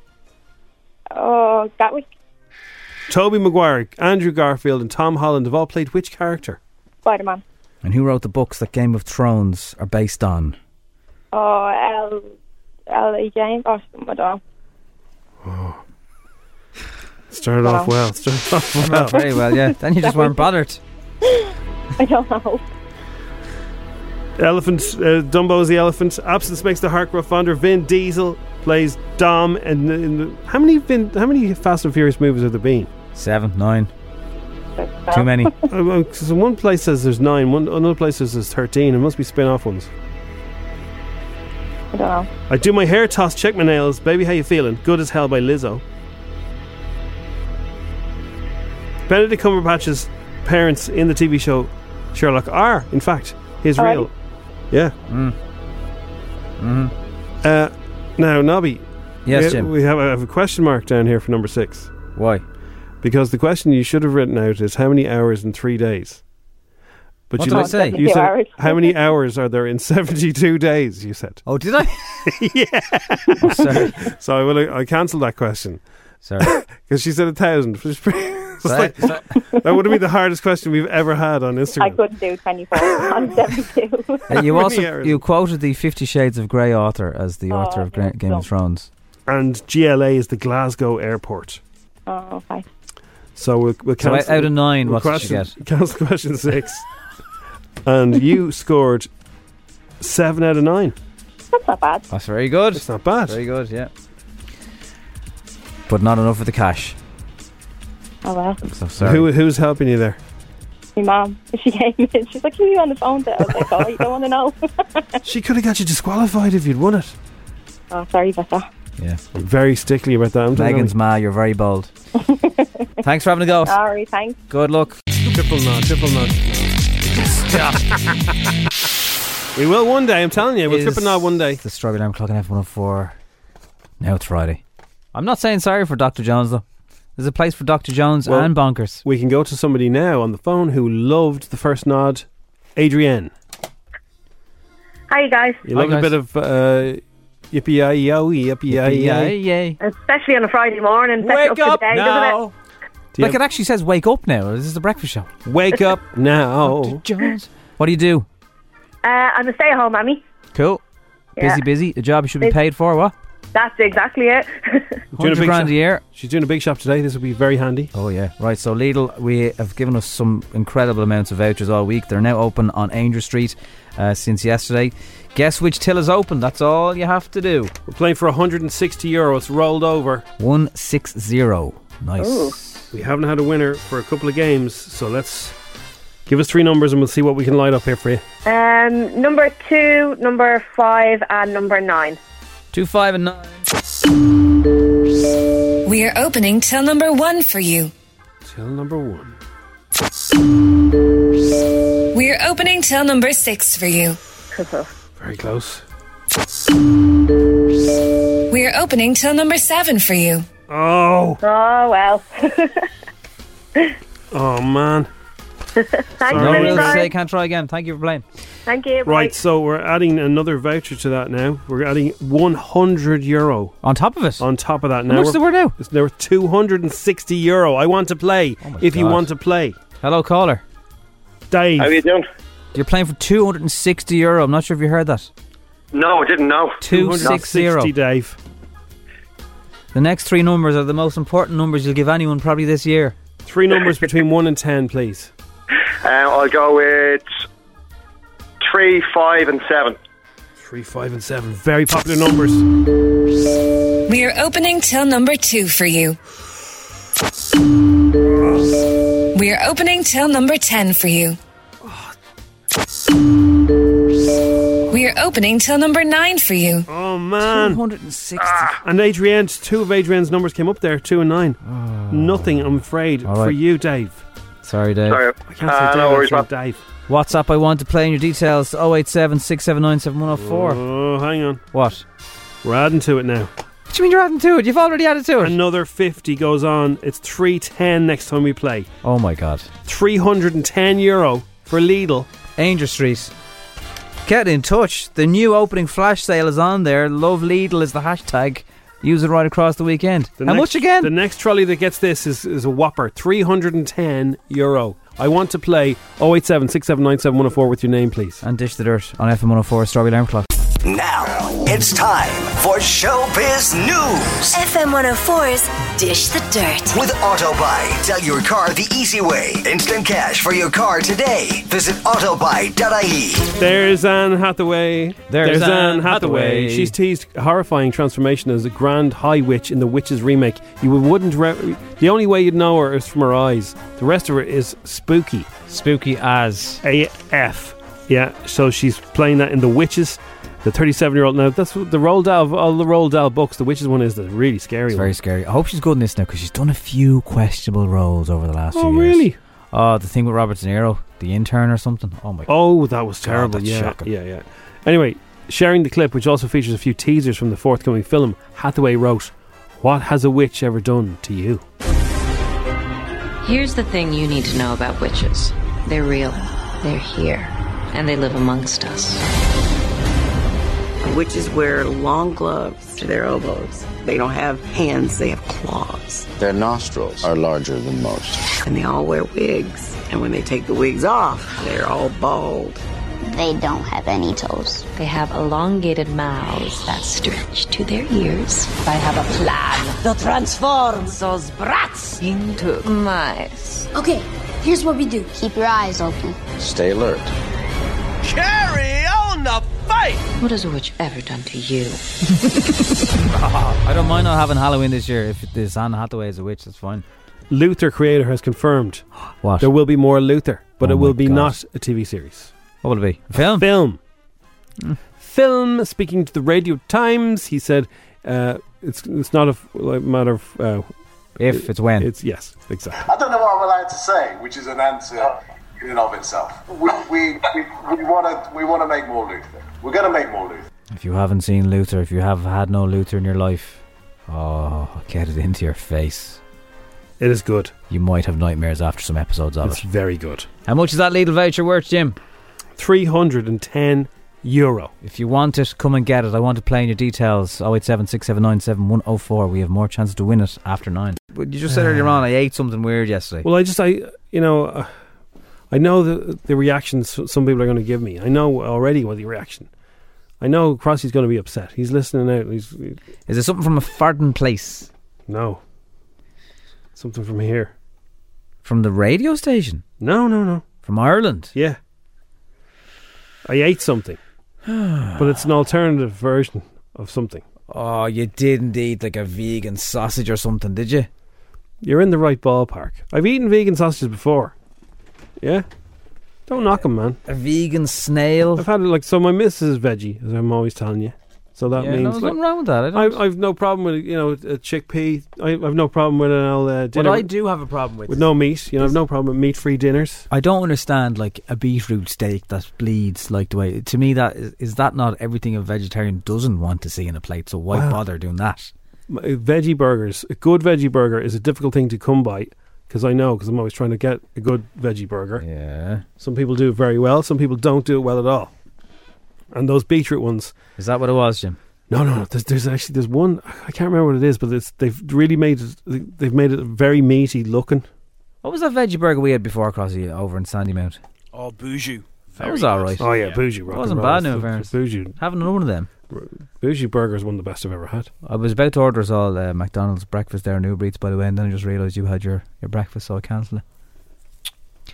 Oh, Gatwick. Tobey Maguire, Andrew Garfield and Tom Holland have all played which character? Spider-Man. And who wrote the books that Game of Thrones are based on? Oh, L.A. James or something, I don't know. Oh. Started off well. Very well, yeah. Then you just weren't bothered. I don't know. Elephant, Dumbo's the elephant. Absence makes the heart grow fonder. Vin Diesel plays Dom. And how many Fast and Furious movies have there been? 7, 9. Too many. So one place says there's 9. Another place says there's 13. It must be spin-off ones. I don't know. I do my hair toss, check my nails. Baby, how you feeling? Good as hell by Lizzo. Benedict Cumberbatch's parents in the TV show Sherlock are, in fact, his real. Right. Yeah. Now, Nobby. Yes, Jim. I have a question mark down here for number 6. Why? Because the question you should have written out is how many hours in 3 days? But what did I say? You said how many hours are there in 72 days? You said. Oh, did I? Yeah. Oh, sorry. So I cancelled that question. Sorry. Because she said 1,000. Which is pretty. That would have been the hardest question we've ever had on Instagram. I couldn't do 24 on 72. You quoted the 50 Shades of Grey author as the author of Game of Thrones. And GLA is the Glasgow airport. Oh, okay. So we'll cancel. So out of 9, what did you get? Cancel question 6. And you scored 7 out of 9. That's not bad. That's very good. It's not bad. Very good, yeah. But not enough for the cash. Oh well. I'm so sorry. Who's helping you there? My mum. She came in. She's like, "Can you on the phone?" I was like, "Oh, you don't want to know." She could have got you disqualified if you'd won it. Oh, sorry about that. Yeah. I'm very stickly about that. Megan's ma, you're very bold. Thanks for having a go. Sorry, thanks. Good luck. Triple nod. Stop. We will one day, I'm telling you. We'll triple nod one day. The Strawberry Alarm Clock on F104. Now it's Friday. I'm not saying sorry for Dr. Jones, though. There's a place for Dr. Jones and Bonkers. We can go to somebody now on the phone who loved the first nod. Adrienne. Hi, guys. You loved a bit of yippee-yi-yo, yippee-yi-yay. Especially on a Friday morning. Wake up day, now. Like it actually says wake up now. This is the breakfast show. Wake up now. Dr. Jones. What do you do? I'm a stay-at-home mammy. Cool. Yeah. Busy. A job you should be paid for, what? That's exactly it. $100,000 a year. She's doing a big shop today. This will be very handy. Oh yeah, right. So Lidl, we have given us some incredible amounts of vouchers all week. They're now open on Ainger Street since yesterday. Guess which till is open? That's all you have to do. We're playing for €160. It's rolled over. 160. Nice. Ooh. We haven't had a winner for a couple of games, so let's give us 3 numbers and we'll see what we can light up here for you. Number 2, number 5, and number 9. 2, 5, and 9. We are opening till number 1 for you. Till number 1. We are opening till number 6 for you. Very close. We are opening till number 7 for you. Oh. Oh, well. Oh, man. Thanks, no Billy real to Boy. say, can't try again. Thank you for playing. Thank you. Right, bye. so we're adding another voucher to that now. We're adding €100 on top of it. On top of that, now how much we're now? It's now €260. I want to play. If you want to play, hello, caller. Dave. How are you doing? You're playing for €260. I'm not sure if you heard that. No, I didn't know. 260, Dave. The next 3 numbers are the most important numbers you'll give anyone probably this year. 3 numbers between 1 and 10, please. I'll go with 3, 5, and 7. 3, 5, and 7. Very popular numbers. We are opening till number 2 for you. We are opening till number 10 for you. We are opening till number 9 for you. Oh, man. 260. And Adrienne's, 2 of Adrienne's numbers came up there, 2 and 9. Nothing, I'm afraid, All right. for you, Dave. Sorry, Dave. Sorry. I can't say Dave, no worries, I say Dave. WhatsApp, I want to play in your details. 087 679 7104. Oh, hang on. What? We're adding to it now. What do you mean you're adding to it? You've already added to it. Another 50 goes on. It's 310 next time we play. Oh my God. €310 for Lidl. Ainger Street. Get in touch. The new opening flash sale is on there. Love Lidl is the hashtag. Use it right across the weekend. How much again? The next trolley that gets this is a whopper. €310. I want to play 087 6797 104 with your name, please. And Dish the Dirt on FM 104 Strawberry Alarm Clock. Now it's time for Showbiz News. FM 104's Dish the Dirt. With Autobuy. Sell your car the easy way. Instant cash for your car today. Visit autobuy.ie. There's Anne Hathaway. There's Anne Hathaway. She's teased horrifying transformation as a grand high witch in the Witches remake. The only way you'd know her is from her eyes. The rest of her is spooky. Spooky as AF. Yeah, so she's playing that in The Witches. The 37-year-old now. That's the Roald Dahl of all the Roald Dahl books. The Witches one is the really scary one. It's very scary. I hope she's good in this now because she's done a few questionable roles over the last few years. Oh, really? Oh, the thing with Robert De Niro, The Intern or something. Oh my God. Oh, that was terrible. God, that's shocking. Yeah. Anyway, sharing the clip, which also features a few teasers from the forthcoming film, Hathaway wrote, "What has a witch ever done to you?" Here's the thing you need to know about witches. They're real. They're here. And they live amongst us. Witches wear long gloves to their elbows. They don't have hands, they have claws. Their nostrils are larger than most. And they all wear wigs. And when they take the wigs off, they're all bald. They don't have any toes. They have elongated mouths that stretch to their ears. I have a plan to transform those brats into mice. Okay, here's what we do. Keep your eyes open. Stay alert. Carry on the fight! What has a witch ever done to you? I don't mind not having Halloween this year. If there's Anne Hathaway as a witch, that's fine. Luther creator has confirmed what? There will be more Luther, but it will be God. not a TV series. What will it be? A film? Film. Speaking to the Radio Times, he said it's not a matter of if, it's when. It's yes, exactly. I don't know what I'm allowed to say, which is an answer in and of itself. We want to make more Luther. We're going to make more Luther. If you haven't seen Luther, if you have had no Luther in your life, get it into your face. It is good. You might have nightmares after some episodes of it. It's very good. How much is that Lidl voucher worth, Jim? €310. If you want it, come and get it. I want to play in your details. 087 6797 104. We have more chances to win it after 9. But you just said earlier on I ate something weird yesterday. Well, I know the reactions some people are going to give me. I know already what the reaction. I know Crossy's going to be upset. He's listening out. Is it something from a farting place? No. Something from here. From the radio station? No. From Ireland? Yeah. I ate something. But it's an alternative version of something. Oh, you didn't eat like a vegan sausage or something, did you? You're in the right ballpark. I've eaten vegan sausages before. Yeah? Don't knock them, man. A vegan snail? I've had it so my missus is veggie, as I'm always telling you. So that means there's nothing wrong with that. I've no problem with a chickpea. I've no problem with an dinner. What I do have a problem with no meat. I've no problem with meat-free dinners. I don't understand like a beetroot steak that bleeds like the way. To me, that is that not everything a vegetarian doesn't want to see in a plate. So why bother doing that? Veggie burgers. A good veggie burger is a difficult thing to come by. Because I'm always trying to get a good veggie burger. Yeah. Some people do it very well. Some people don't do it well at all. And those beetroot ones. Is that what it was, Jim? No. There's one. I can't remember what it is, but they've really made it. They've made it very meaty looking. What was that veggie burger we had before, Crossy, over in Sandymount? Oh, Boujou. That was all right. Oh yeah, Boujou. It wasn't bad, no fairness. Boujou. Having one of them. Boujou burger is one of the best I've ever had. I was about to order us all McDonald's breakfast there in Uber Eats, by the way, and then I just realised you had your breakfast, so I cancelled it.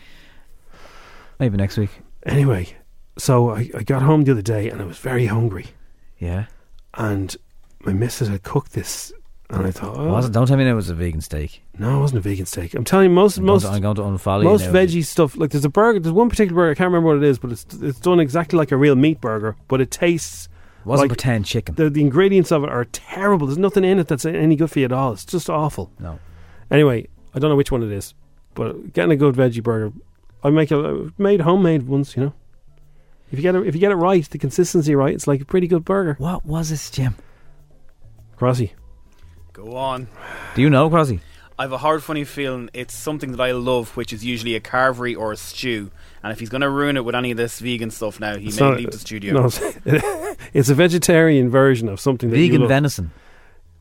Maybe next week. Anyway, so I got home the other day and I was very hungry. Yeah. And my missus had cooked this, and I thought, don't tell me it was a vegan steak. No, it wasn't a vegan steak. I'm telling you, I'm going to unfollow most you now. Veggie stuff, like there's one particular burger, I can't remember what it is, but it's done exactly like a real meat burger, but it tastes. It wasn't like pretend chicken. The ingredients of it are terrible. There's nothing in it that's any good for you at all. It's just awful. No. Anyway, I don't know which one it is, but getting a good veggie burger, I made homemade ones. If you get it right, the consistency right, it's like a pretty good burger. What was this, Jim? Crossy. Go on. Do you know, Crossy? I have a hard, funny feeling it's something that I love, which is usually a carvery or a stew. And if he's going to ruin it with any of this vegan stuff now, he may leave the studio. No, it's a vegetarian version of something that vegan venison.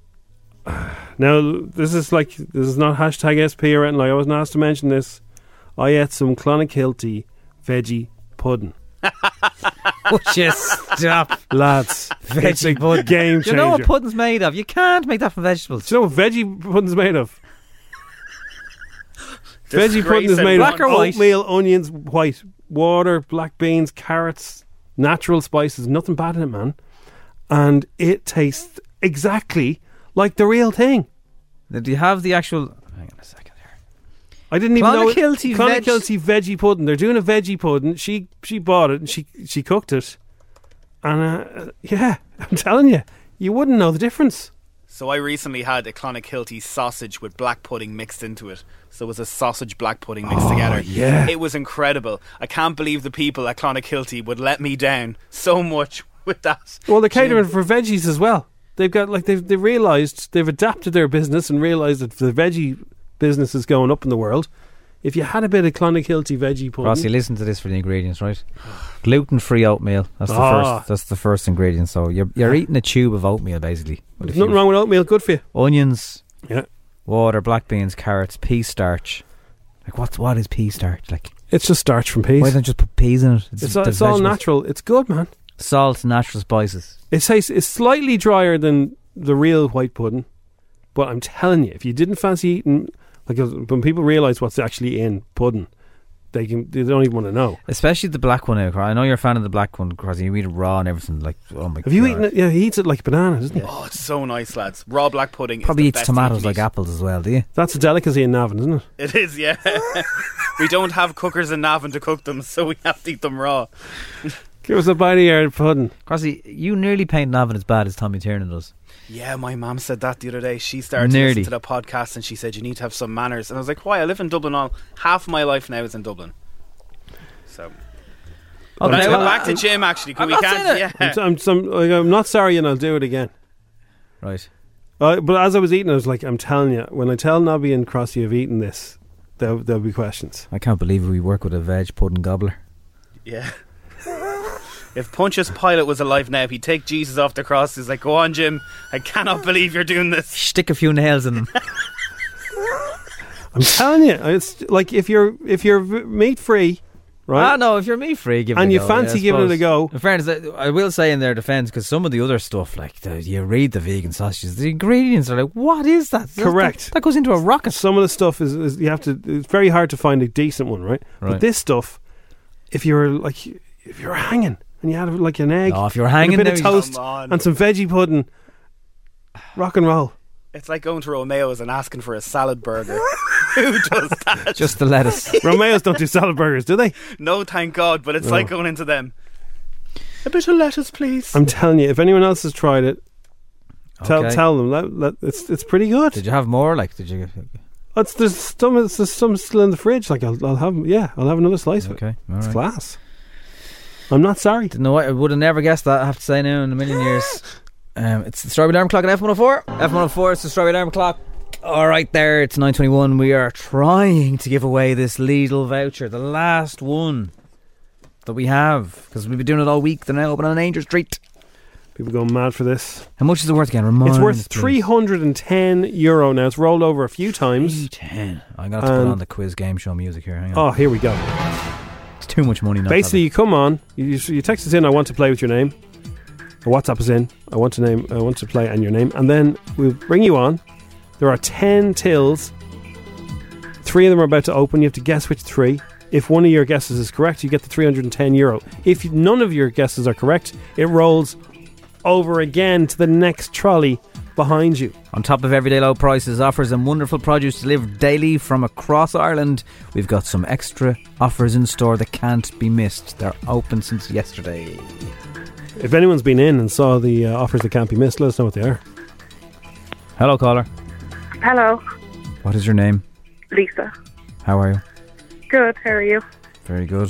Now, this is not hashtag SP or anything. Like, I wasn't asked to mention this. I ate some Clonakilty veggie pudding. Would you stop? Lads, it's a pudding. game Do changer. you know what pudding's made of? You can't make that from vegetables. Do you know what veggie pudding's made of? Veggie pudding is made black of or white? oatmeal, onions, white, water, black beans, carrots, natural spices, nothing bad in it, man. And it tastes exactly like the real thing. Now, do you have the actual... Hang on a second here. I didn't even know it. Clonakilty veggie pudding. They're doing a veggie pudding. She bought it and she cooked it. And yeah, I'm telling you, you wouldn't know the difference. So I recently had a Clonakilty sausage with black pudding mixed into it. So it was a sausage black pudding mixed together. Yeah. It was incredible. I can't believe the people at Clonakilty would let me down so much with that. Well, they're catering for veggies as well. They've got they've realised, they've adapted their business and realised that the veggie business is going up in the world. If you had a bit of Clonakilty veggie pudding, Rossi, listen to this for the ingredients, right? Gluten-free oatmeal. That's the first. That's the first ingredient. So you're eating a tube of oatmeal basically. There's nothing wrong with oatmeal. Good for you. Onions, yeah, water, black beans, carrots, pea starch. Like what is pea starch? Like it's just starch from peas. Why don't you just put peas in it? It's all natural. It's good, man. Salt, natural spices. It's slightly drier than the real white pudding, but I'm telling you, if you didn't fancy eating, like when people realise what's actually in pudding, they don't even want to know. Especially the black one. I know you're a fan of the black one because you eat it raw and everything. Like, oh my god! Have you eaten it? Yeah, he eats it like bananas, doesn't he? Oh, it's so nice, lads. Raw black pudding. Probably is eats tomatoes like apples as well. Do you? That's a delicacy in Navan, isn't it? It is, yeah. We don't have cookers in Navan to cook them, so we have to eat them raw. Give us a bite of your pudding. Crossy, you nearly paint Navan as bad as Tommy Tiernan does. Yeah, my mum said that the other day. She started to listen to the podcast and she said, you need to have some manners. And I was like, why? I live in Dublin all. Half of my life now is in Dublin. So. Okay, anyway, back to Jim, actually. I'm not sorry and I'll do it again. Right. But as I was eating, I was like, I'm telling you, when I tell Nobby and Crossy I've eaten this, there'll be questions. I can't believe we work with a veg pudding gobbler. Yeah. If Pontius Pilate was alive now, he'd take Jesus off the cross. He's like, go on, Jim. I cannot believe you're doing this. Stick a few nails in them. I'm telling you, it's like if you're meat free, right? No, if you're meat free, give it a go. And you fancy giving it a go. In fairness, I will say in their defence, because some of the other stuff, like you read the vegan sausages, the ingredients are like, what is that? Correct. That goes into a rocket. Some of the stuff is you have to. It's very hard to find a decent one, right? But this stuff, if you're hanging. And you had like an egg, if you're hanging, a bit of toast, and some veggie pudding. Rock and roll. It's like going to Romeo's and asking for a salad burger. Who does that? Just the lettuce. Romeo's don't do salad burgers, do they? No, thank God. But it's like going into them. A bit of lettuce, please. I'm telling you, if anyone else has tried it, tell them it's pretty good. Did you have more? Like, did you? There's some still in the fridge. Like I'll have another slice of it. Okay, it's class. I'm not sorry. No, I would have never guessed that. I have to say now in a million years. It's the Strawberry Alarm Clock at F104. F104, it's the Strawberry Alarm Clock. All right, there, it's 9:21. We are trying to give away this Lidl voucher, the last one that we have, because we've been doing it all week. They're now open on Angel Street. People going mad for this. How much is it worth again? It's worth €310 now. It's rolled over a few times. $310. I'm going to have to put on the quiz game show music here. Hang on. Oh, here we go. It's too much money. Basically, you come on, you text us in, I want to play with your name. Or WhatsApp us in, I want to play and your name. And then we'll bring you on. There are 10 tills. 3 of them are about to open. You have to guess which 3. If one of your guesses is correct, you get the €310. If none of your guesses are correct, it rolls over again to the next trolley behind you. On top of everyday low prices, offers and wonderful produce delivered daily from across Ireland, we've got some extra offers in store that can't be missed. They're open since yesterday. If anyone's been in and saw the offers that can't be missed, let us know what they are. Hello, caller. Hello. What is your name? Lisa. How are you? Good, how are you? Very good.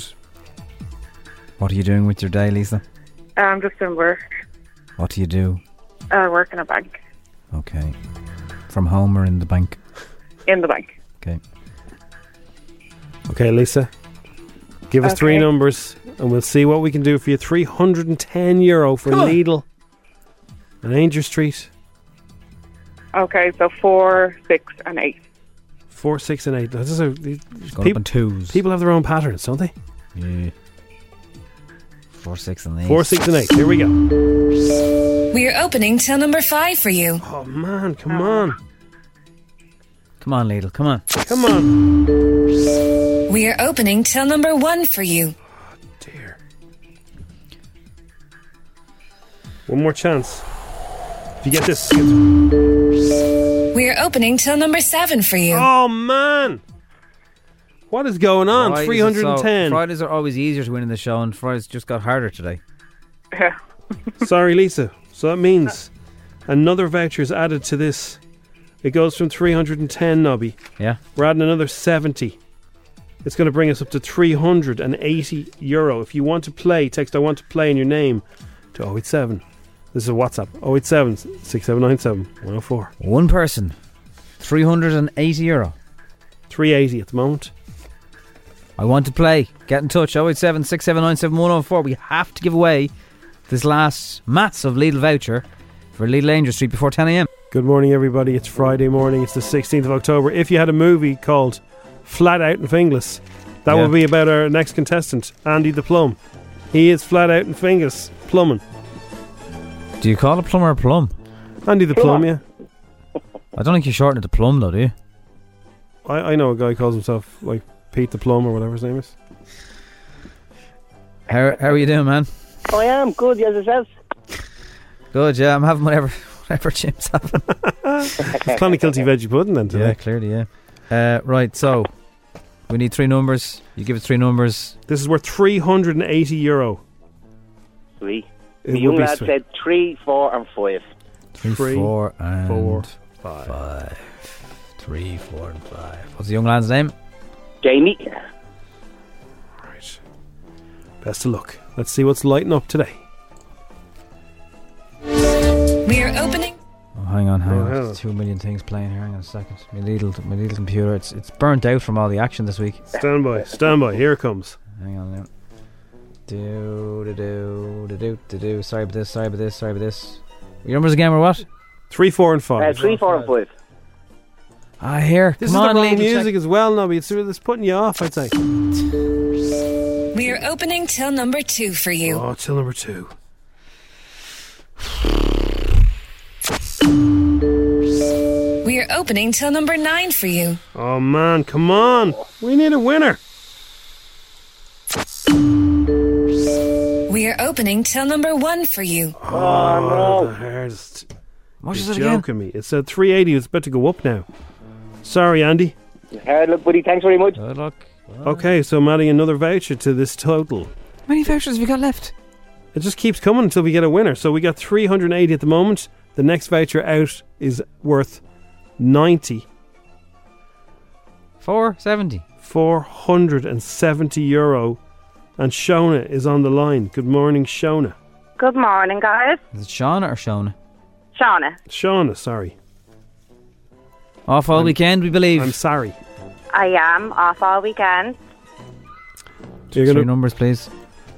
What are you doing with your day, Lisa? I'm just in work. What do you do? I work in a bank. Okay. From home or in the bank? In the bank. Okay. Okay, Lisa. Give us 3 numbers and we'll see what we can do for you. €310 for Lidl and Angel Street. Okay, so 4, 6 and 8. 4, 6, and 8. This is Going up on twos. People have their own patterns, don't they? Yeah. 4, 6, and 8. 4, 6, and 8. Here we go. We're opening till number 5 for you. Oh man, come on. Come on, Lidl, come on. Come on. We are opening till number 1 for you. Oh dear. One more chance. If you get this. We are opening till number 7 for you. Oh man. What is going on? Fridays 310. Fridays are always easier to win in the show, and Fridays just got harder today. Sorry, Lisa. So that means another voucher is added to this. It goes from 310, Nobby. Yeah. We're adding another 70. It's going to bring us up to €380. If you want to play, text I want to play in your name to 087. This is a WhatsApp. 087 6797 104. One person. €380. 380 at the moment. I want to play. Get in touch. 087 6797 104. We have to give away this last massive Lidl voucher for Lidl Angel Street before 10 a.m. Good morning, everybody. It's Friday morning. It's the 16th of October. If you had a movie called Flat Out in Finglas, that would be about our next contestant, Andy the Plum. He is flat out in Finglas, plumbing. Do you call a plumber a plum? Andy the Plum, yeah. I don't think you shorten it to plum, though, do you? I know a guy who calls himself, like, Pete the Plum or whatever his name is. How are you doing, man? I am good, yes, yourself. Good, yeah. I'm having whatever Jim's having. It's Clonakilty veggie pudding then today. Yeah, clearly, yeah. Right, so we need 3 numbers. You give us 3 numbers. This is worth €380. Sweet. It The young would be lad sweet. said 3, 4 and 5. 3, 4, and 5. 3, 4, and 5. What's the young lad's name? Jamie. Right. Best of luck. Let's see what's lighting up today. We are opening. Oh, hang on. hang There's 2 million things playing here. Hang on a second. My little computer. It's burnt out from all the action this week. Stand by. Here it comes. Hang on now. Do. Sorry about this. Your numbers again were what? 3, 4, and 5. 3, 4 and 5. Here. This Come is on, the wrong lady, music check. as well, Nobby. It's putting you off, I'd say. We are opening till number 2 for you. Oh, till number 2. We are opening till number 9 for you. Oh man, come on. We need a winner. We are opening till number 1 for you. Oh no. The hardest. What is You're it again? joking me. It's at 380. It's about to go up now. Sorry, Andy. Hard luck, buddy. Thanks very much. Good luck. Okay, so I'm adding another voucher to this total. How many vouchers have you got left? It just keeps coming until we get a winner. So we got 380 at the moment. The next voucher out is worth 90. 470. €470. And Shona is on the line. Good morning, Shona. Good morning, guys. Is it Shauna or Shona? Shona, sorry. Off all weekend, we believe. I'm sorry. I am off all weekend. You're 3 numbers, please.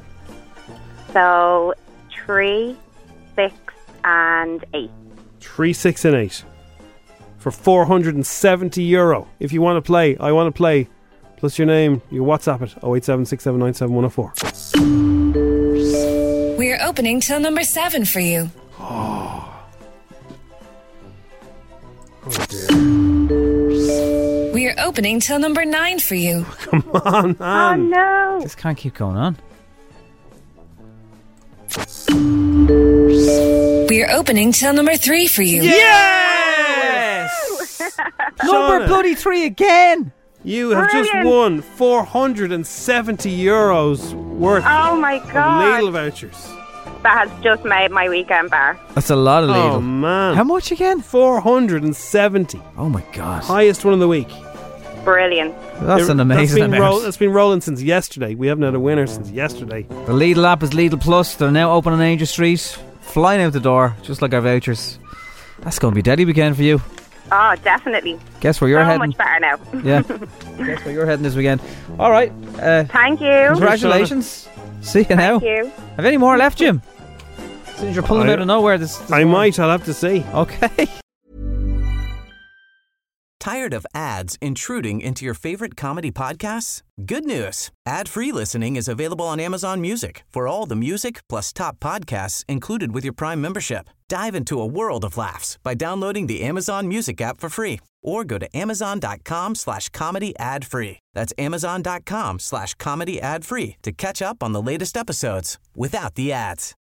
So 3, 6, and 8. 3, 6, and 8 for €470. If you want to play, I want to play. Plus your name, your WhatsApp it 087 6797 104. We are opening till number 7 for you. Oh dear. We are opening till number 9 for you. Come on, man. Oh no. This can't keep going on. We are opening till number 3 for you. Yes! Number Shauna, bloody 3 again. You have just Brilliant. won €470 worth Oh my of god. Lidl vouchers. That has just made my weekend bar. That's a lot of Lidl. Oh man. How much again? 470. Oh my god. Highest one of the week. Brilliant. That's an amazing amount. That's been rolling since yesterday. We haven't had a winner since yesterday. The Lidl app is Lidl Plus. They're now open on Angel Street. Flying out the door, just like our vouchers. That's going to be a deadly weekend for you. Oh, definitely. Guess where you're so heading. much better now. Yeah. Guess where you're heading this weekend. All right. Thank you. Congratulations. See you now. Thank you. Have any more left, Jim? Since you're pulling out of nowhere this I morning. might. I'll have to see. Okay. Tired of ads intruding into your favorite comedy podcasts? Good news. Ad-free listening is available on Amazon Music for all the music plus top podcasts included with your Prime membership. Dive into a world of laughs by downloading the Amazon Music app for free or go to amazon.com/comedy ad-free. That's amazon.com/comedy ad-free to catch up on the latest episodes without the ads.